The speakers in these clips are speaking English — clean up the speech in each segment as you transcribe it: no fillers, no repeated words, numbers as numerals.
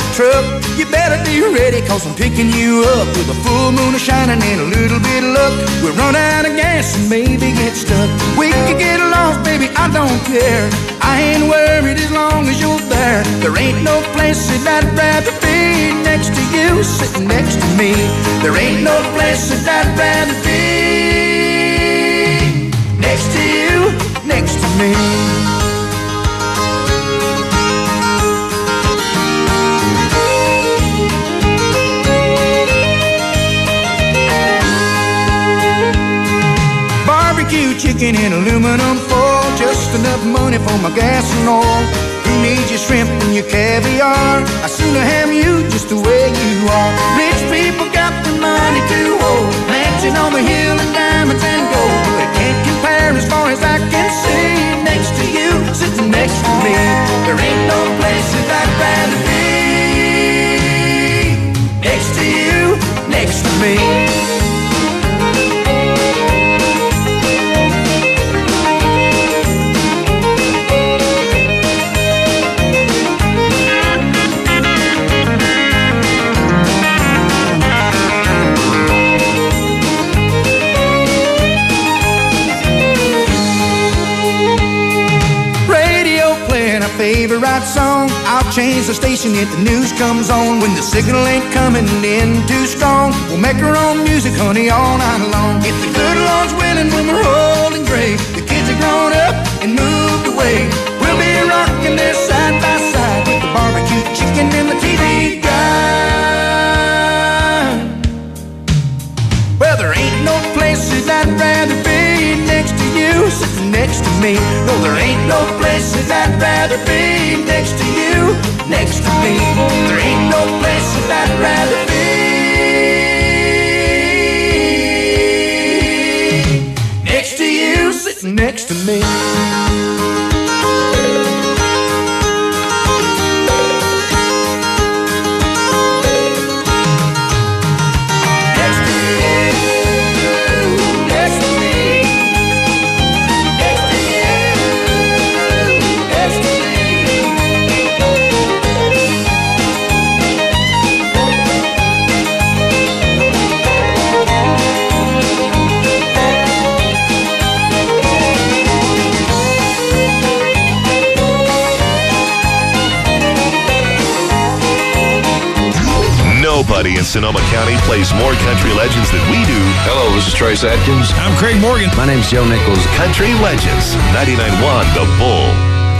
truck. You better be ready, cause I'm picking you up with a full moon shining and a little bit of luck. We'll run out of gas and maybe get stuck. We could get lost, baby, I don't care. I ain't worried as long as you're there. There ain't no place that I'd rather be next to you, sitting next to me. There ain't no place that I'd rather be next to you, next to me. Chicken in aluminum foil, just enough money for my gas and oil. Who needs your shrimp and your caviar? I'd sooner have you just the way you are. Rich people got the money to hold, mansion on the hill and diamonds and gold. But it can't compare as far as I can see next to you, sitting next to me. There ain't no place that I'd rather be next to you, next to me. Favorite song, I'll change the station if the news comes on. When the signal ain't coming in too strong, we'll make our own music, honey, all night long. If the good Lord's willing, when we're old and gray, the kids are grown up and moved away, we'll be rocking there side by side with the barbecue chicken and the TV guide. Well, there ain't no place that I'd rather be next to you, sitting next to me. No, there ain't no place that I'd rather be next to you, next to me. There ain't no place that I'd rather be next to you, sitting next to me. Nobody in Sonoma County plays more country legends than we do. Hello, this is Trace Adkins. I'm Craig Morgan. My name's Joe Nichols. Country Legends, 99.1 The Bull.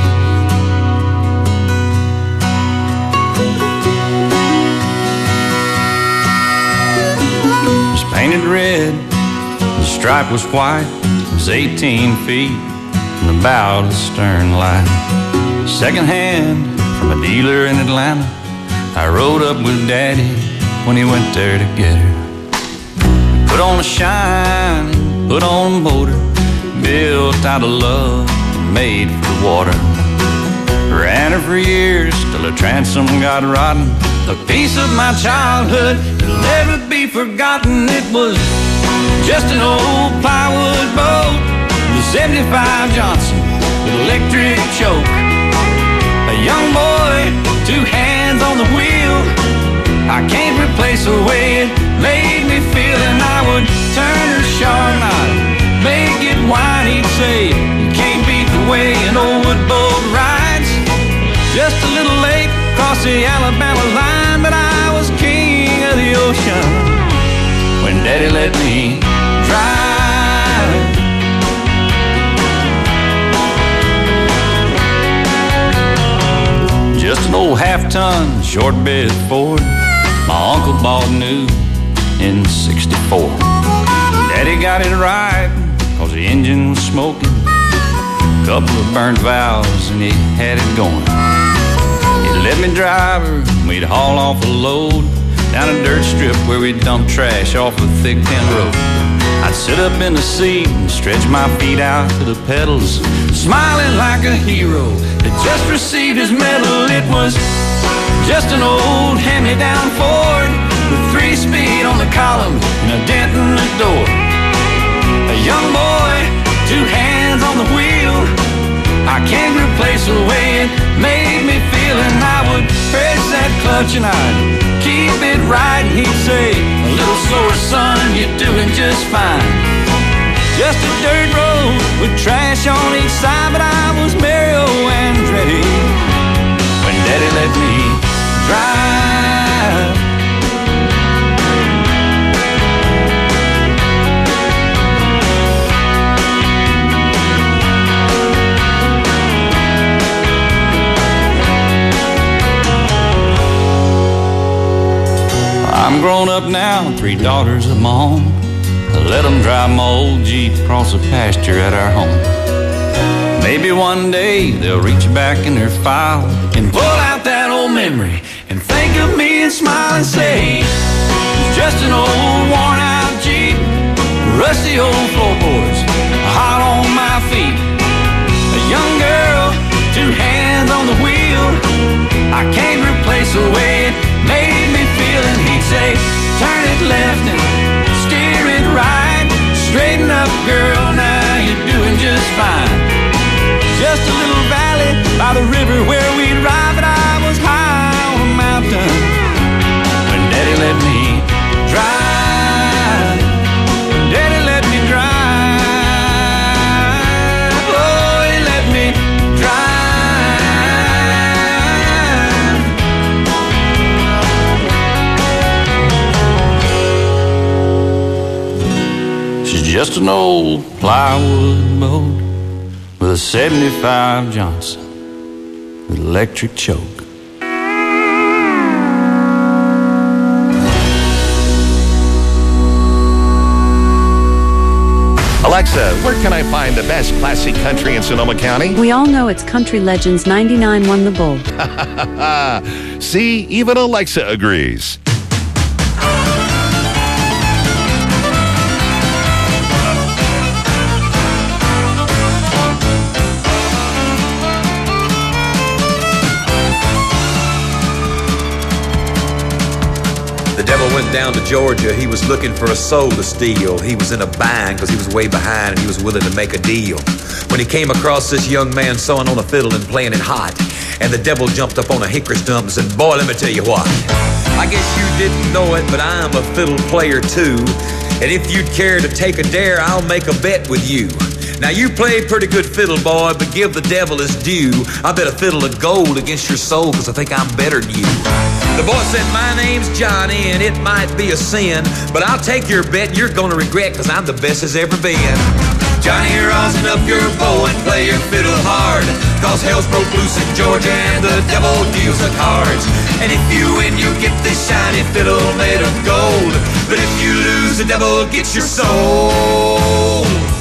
It was painted red, the stripe was white. It was 18 feet from the bow to the stern light. Second hand from a dealer in Atlanta, I rode up with Daddy when he went there to get her. Put on a shine, put on a motor, built out of love and made for the water. Ran her for years till the transom got rotten. A piece of my childhood that'll never be forgotten. It was just an old plywood boat, the 75 Johnson with electric choke. A young boy, two hands on the wheel. I can't replace the way it made me feel. And I would turn her sharp and I'd make it whine. He'd say, you can't beat the way an old wood boat rides. Just a little late across the Alabama line, but I was king of the ocean when Daddy let me drive. Just an old half-ton short bed Ford my uncle bought new in '64. Daddy got it right, cause the engine was smoking, couple of burnt valves and he had it going. He'd let me drive her, we'd haul off a load down a dirt strip where we'd dump trash off a thick tin road. I'd sit up in the seat and stretch my feet out to the pedals, smiling like a hero that just received his medal. It was just an old hand-me-down Ford with 3-speed on the column and a dent in the door. A young boy, two hands on the wheel. I can't replace the way it made me feel. And I would press that clutch much and I'd keep it right. And he'd say, a little slower, son, you're doing just fine. Just a dirt road with trash on each side, but I was Mario Andretti when Daddy let me drive. I'm grown up now, 3 daughters of my own. I let them drive my old Jeep across the pasture at our home. Maybe one day they'll reach back in their file and pull out that old memory and think of me and smile and say, it's just an old worn out Jeep, rusty old floorboards, hot on my feet. A young girl, 2 hands on the wheel, I can't replace the way it made me feel. And he'd say, turn it left and steer it right, straighten up girl, now you're doing just fine. Just a little valley by the river where we'd ride, but I was high on a mountain when Daddy let me drive. Daddy let me drive. Oh, he let me drive. She's just an old plywood boat with a 75 Johnson with electric choke. Alexa, where can I find the best classic country in Sonoma County? We all know it's Country Legends 99 won the Bull. See, even Alexa agrees. The devil went down to Georgia. He was looking for a soul to steal. He was in a bind because he was way behind and he was willing to make a deal. When he came across this young man sewing on a fiddle and playing it hot, and the devil jumped up on a hickory stump and said, boy, let me tell you what. I guess you didn't know it, but I'm a fiddle player too. And if you'd care to take a dare, I'll make a bet with you. Now you play pretty good fiddle, boy, but give the devil his due. I bet a fiddle of gold against your soul, cause I think I'm better than you. The boy said, my name's Johnny, and it might be a sin, but I'll take your bet and you're gonna regret, cause I'm the best as ever been. Johnny, rosin up your bow and play your fiddle hard, cause hell's broke loose in Georgia and the devil deals the cards. And if you win, you get this shiny fiddle made of gold, but if you lose, the devil gets your soul.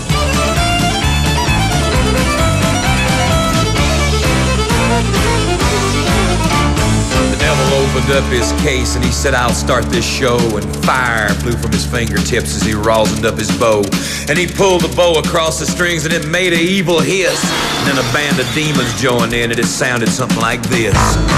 The devil opened up his case and he said, I'll start this show. And fire flew from his fingertips as he rosined up his bow. And he pulled the bow across the strings and it made an evil hiss. And then a band of demons joined in and it sounded something like this.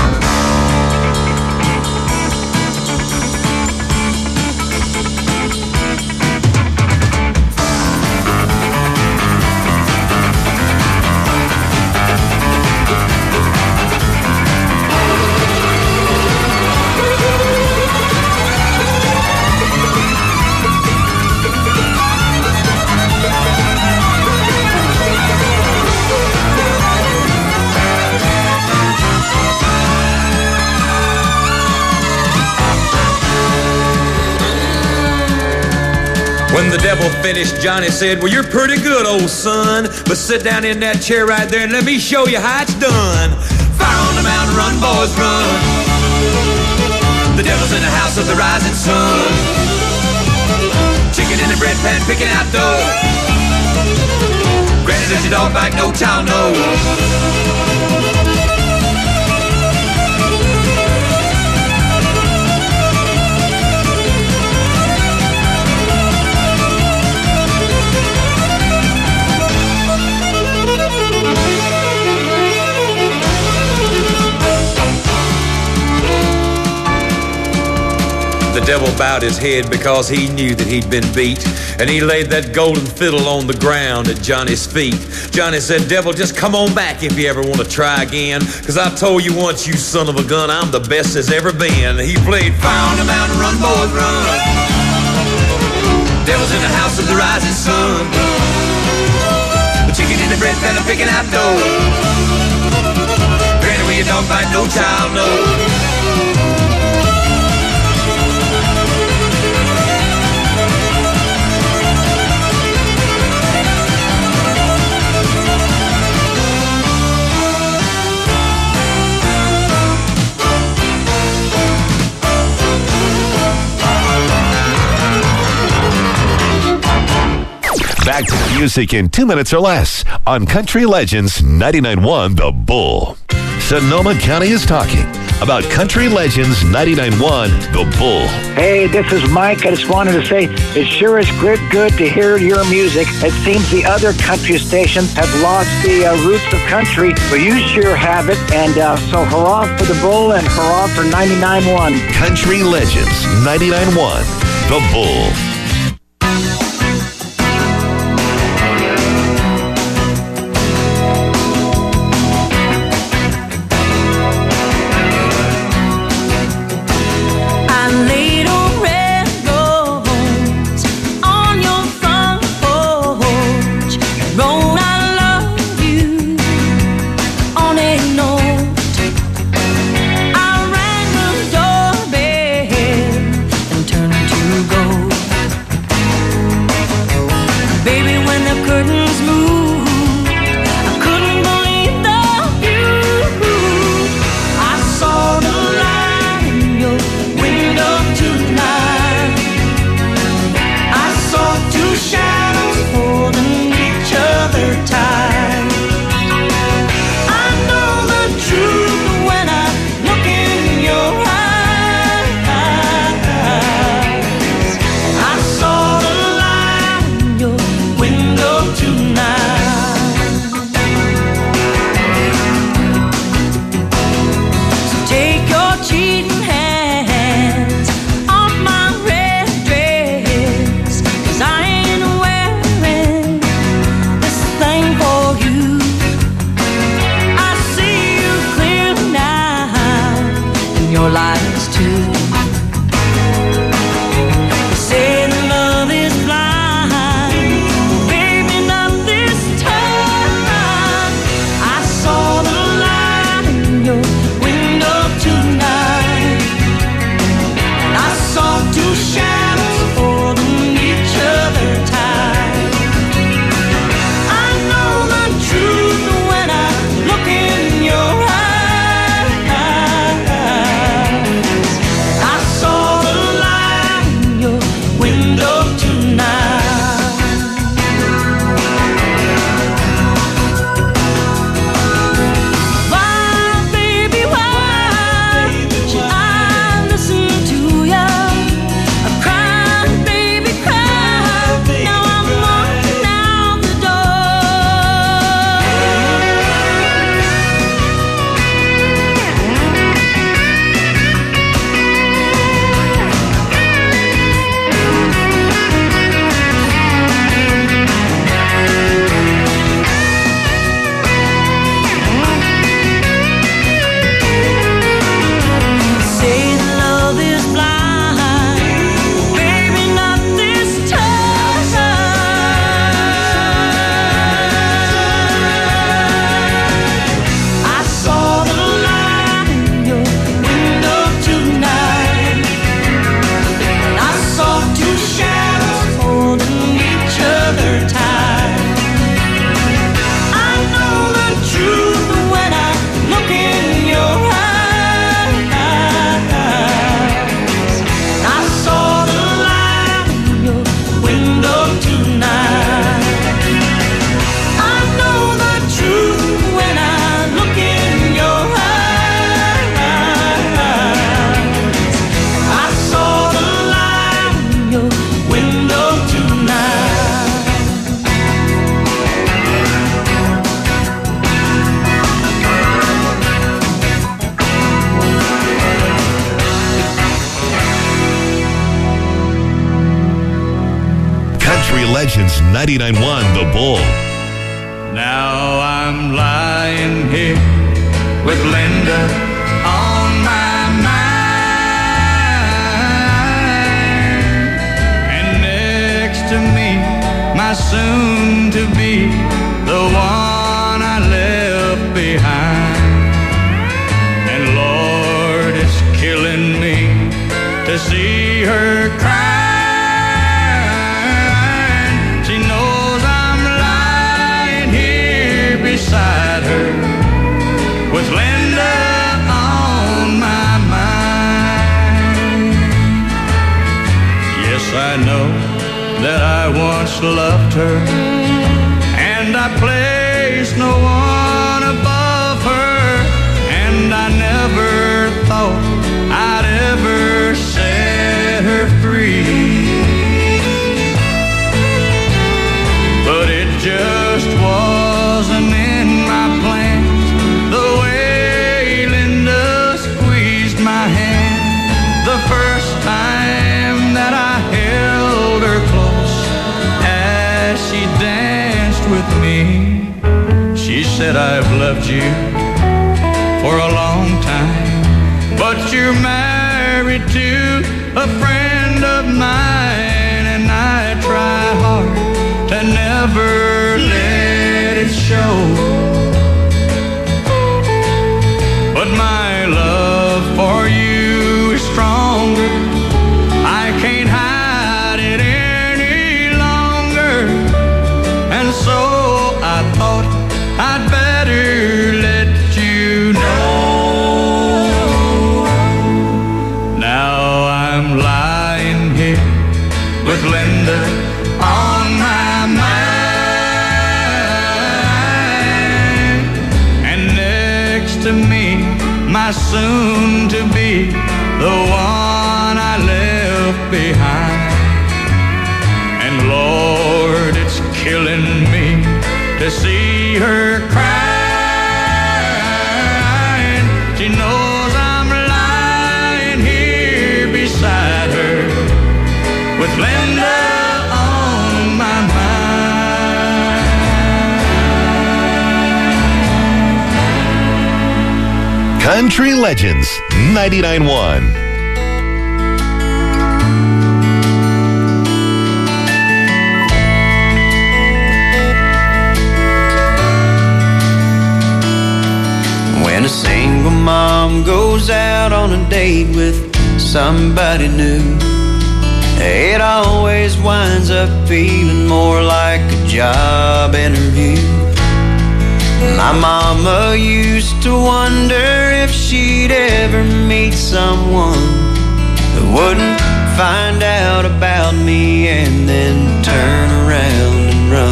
When the devil finished, Johnny said, well, you're pretty good, old son, but sit down in that chair right there and let me show you how it's done. Fire on the mountain, run, boys, run. The devil's in the house of the rising sun. Chicken in the bread pan, picking out dough. Granny, does your dog bite? No child knows. The devil bowed his head because he knew that he'd been beat, and he laid that golden fiddle on the ground at Johnny's feet. Johnny said, devil, just come on back if you ever want to try again, cause I told you once, you son of a gun, I'm the best there's ever been. He played Fire on the Mountain, Run Boys Run. Devil's in the house of the rising sun. The chicken in the bread pan, I'm picking out dough. Granny, where you don't bite, no child knows. Back to the music in 2 minutes or less on Country Legends 99.1 The Bull. Sonoma County is talking about Country Legends 99.1 The Bull. Hey, this is Mike. I just wanted to say it sure is good to hear your music. It seems the other country stations have lost the roots of country, but you sure have it. And so hurrah for the Bull and hurrah for 99.1. Country Legends 99.1 The Bull. Legends 99.1 The Bull. Now I'm lying here with Linda on my mind, and next to me, my soon-to-be, the one I left behind. And Lord, it's killing me to see her crying. She knows I'm lying here beside her with Linda on my mind. Yes, I know that I once loved her, and I placed no one above her, and I never thought I'd ever set her free. But it just wasn't in my plans, the way Linda squeezed my hand the first time that I held her close as she danced with me. She said, I've loved you for a long time, but you're married to a friend of mine, and I try hard to never let it show. But my love for you is stronger. I can't hide it any longer, and so I thought I'd better let you know. Now I'm lying here with Linda on my mind, and next to me, my soon-to-be, the one I left behind. And Lord, it's killing me to see her crying. She knows I'm lying here beside her with Linda on my mind. Country Legends 99.1. When a single mom goes out on a date with somebody new, it always winds up feeling more like a job interview. My mama used to wonder if she'd ever meet someone who wouldn't find out about me and then turn around and run.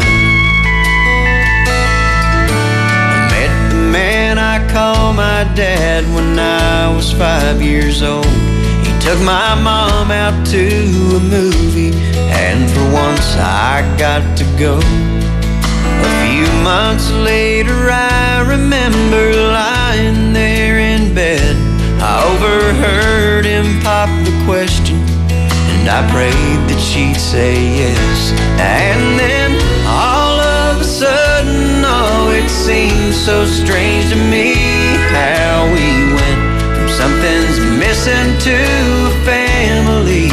I called my dad when I was 5 years old. He took my mom out to a movie, and for once I got to go. A few months later I remember lying there in bed. I overheard him pop the question, and I prayed that she'd say yes. And then all of a sudden, oh, it seemed so strange to me how we went from something's missing to a family.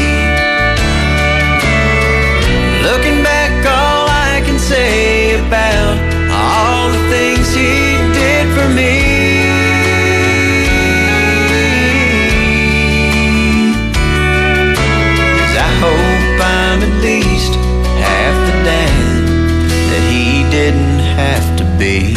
Looking back, all I can say about all the things he did for me is I hope I'm at least half the dad that he didn't have to be.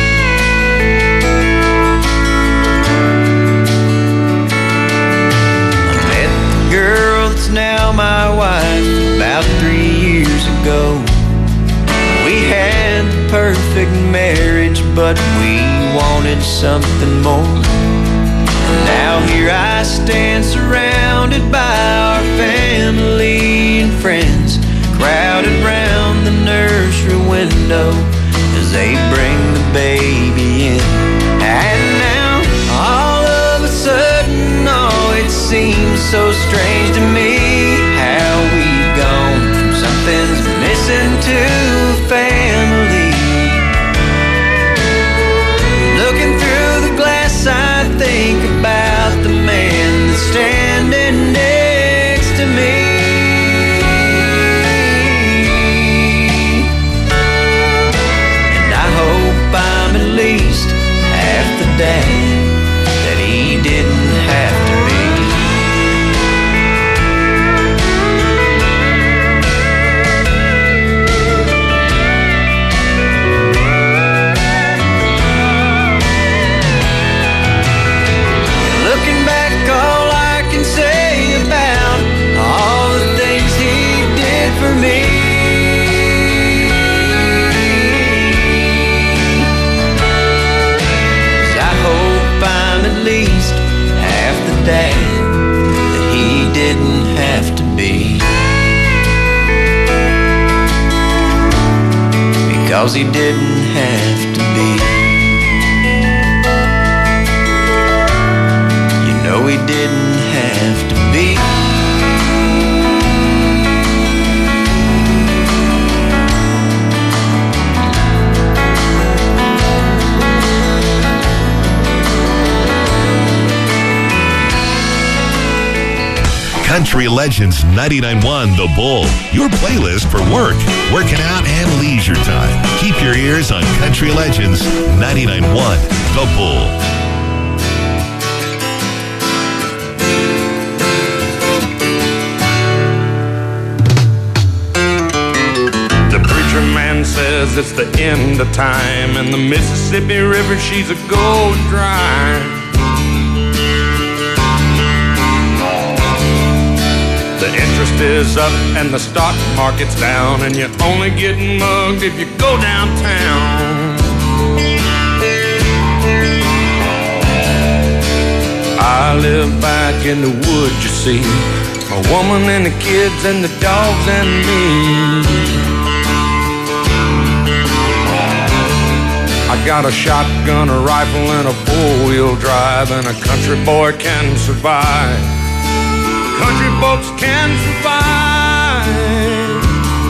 I met the girl that's now my wife about 3 years ago. We had the perfect marriage, but we wanted something more. Now here I stand surrounded by our family and friends, crowded round the nursery window as they bring the baby in. And now all of a sudden, oh, it seems so strange to me how we've gone from something's missing 'cause he didn't have to be. You know he didn't have to be. Country Legends 99.1 The Bull, your playlist for work, working out, and leisure time. Keep your ears on Country Legends 99.1 The Bull. The preacher man says it's the end of time, and the Mississippi River, she's a going dry. The interest is up and the stock market's down, and you're only getting mugged if you go downtown. I live back in the woods, you see, a woman and the kids and the dogs and me. I got a shotgun, a rifle, and a four-wheel drive, and a country boy can survive. Country folks can survive.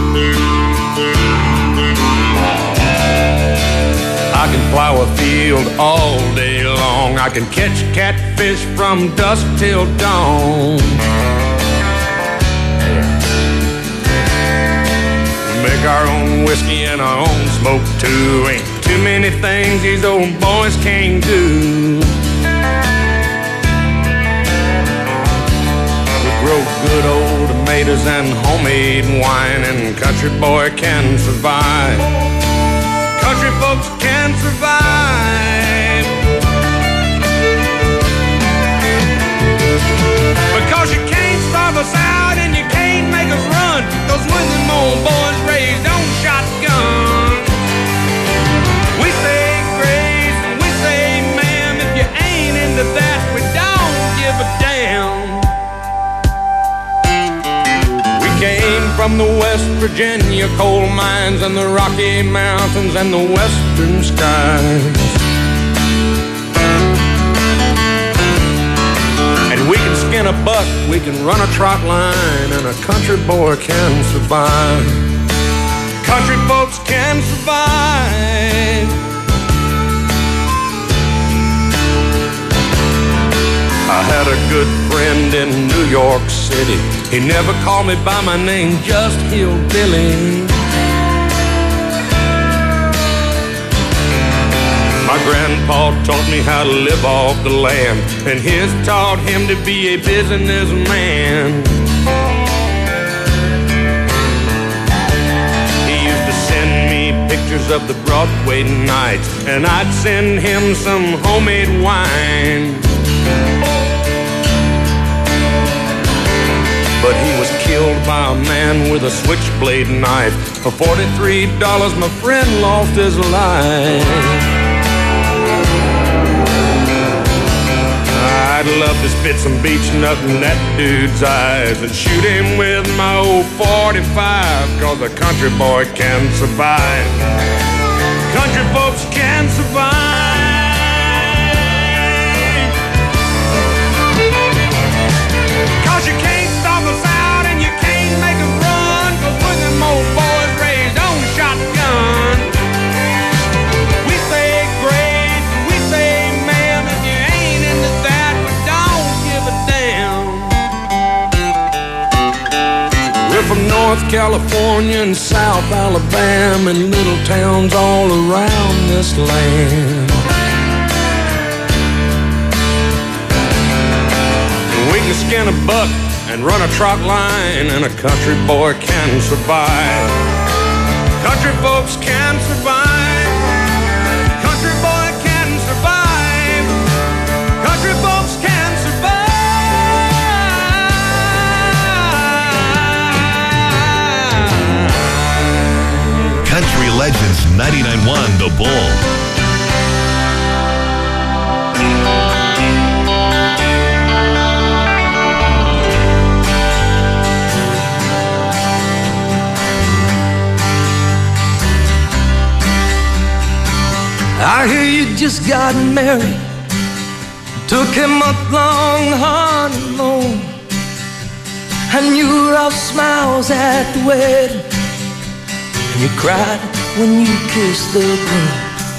I can plow a field all day long. I can catch catfish from dusk till dawn. Make our own whiskey and our own smoke too. Ain't too many things these old boys can't do. Grow good old tomatoes and homemade wine, and country boy can survive. Country folks can survive. Because you can't starve us out and you can't make us run, 'cause when them old boys raised on shotgun, we say grace and we say ma'am. If you ain't into that, we don't give a damn. Came from the West Virginia coal mines and the Rocky Mountains and the western skies. And we can skin a buck, we can run a trot line, and a country boy can survive. Country folks can survive. I had a good friend in New York City. He never called me by my name, just Hillbilly. My grandpa taught me how to live off the land, and his taught him to be a businessman. He used to send me pictures of the Broadway nights, and I'd send him some homemade wine. But he was killed by a man with a switchblade knife. For $43, my friend lost his life. I'd love to spit some beach nut in that dude's eyes and shoot him with my old 45, 'cause a country boy can survive. Country folks can survive. You can't stop us out and you can't make us run, 'cause when them old boys raised on shotgun, we say grace, we say ma'am. If you ain't into that, we don't give a damn. We're from North California and South Alabama and little towns all around this land. We can skin a buck and run a trot line, and a country boy can survive. Country folks can survive. Country boy can survive. Country folks can survive. Country Legends 99.1 The Bull. just got married, took a month-long honeymoon, and you were all smiles at the wedding, and you cried when you kissed the groom.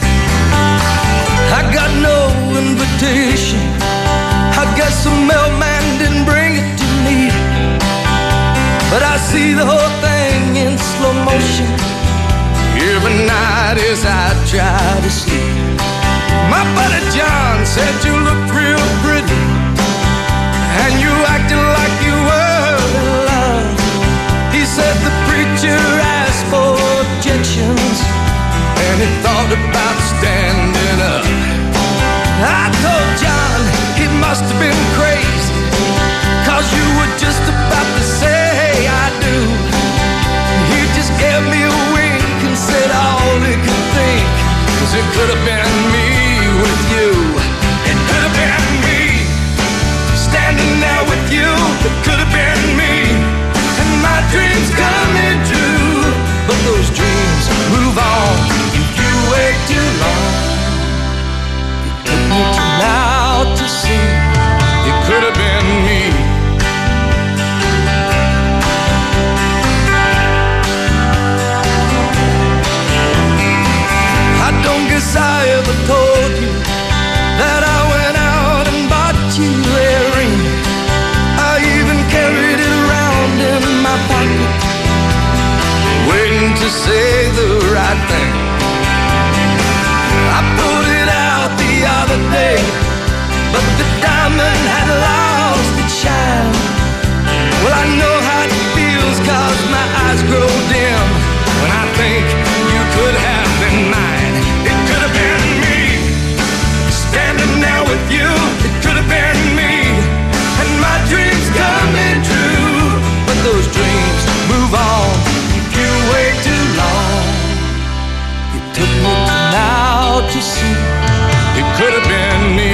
I got no invitation, I guess the mailman didn't bring it to me, but I see the whole thing in slow motion every night as I try to sleep. My buddy John said you looked real pretty, and you acted like you were in love. He said the preacher asked for objections, and he thought about standing up. I told John he must have been crazy, 'cause you were just about to say I do. He just gave me a wink and said all he could think was it could have been me with you. It could have been me standing there with you. It could have been me, and my dreams coming true. But those dreams move on if you wait too long. It took me till now to see it could have been me. I don't guess I ever told you that I went out and bought you a ring. I even carried it around in my pocket, waiting to say the right thing. I pulled it out the other day, but the diamond had lost its shine. Well, I know how it feels, 'cause my eyes grow dim when I think you could have been mine. It could have been me standing there with you. It could have been me, and my dreams coming true. But those dreams move on if you wait too long. It took me till now to see it could have been me.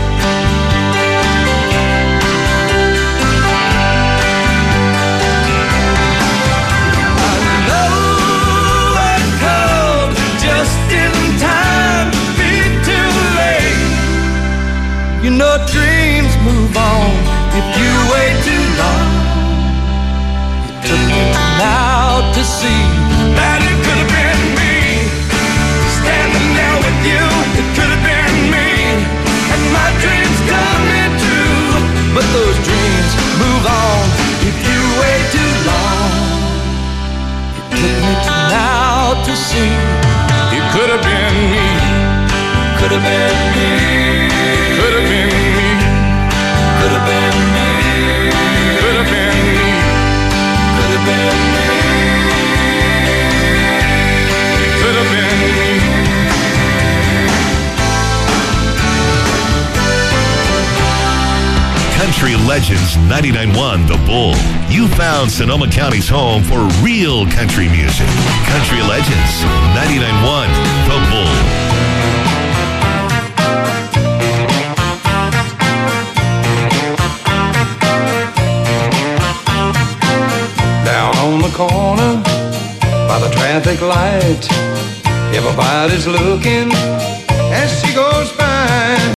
I know I called just in time to be too late. You know dreams move on if you wait too long. It took me till now to see that it could have been me standing there with you. It could have been me, and my dreams coming true. But those dreams move on if you wait too long. It took me till now to see it could have been me. Could have been me. Could have been me. Could have been me. Could have been me. Could have been me. It could have been me. Country Legends 99.1 The Bull. You found Sonoma County's home for real country music. Country Legends 99.1 The Bull. Down on the corner by the traffic light, everybody's looking as she goes by.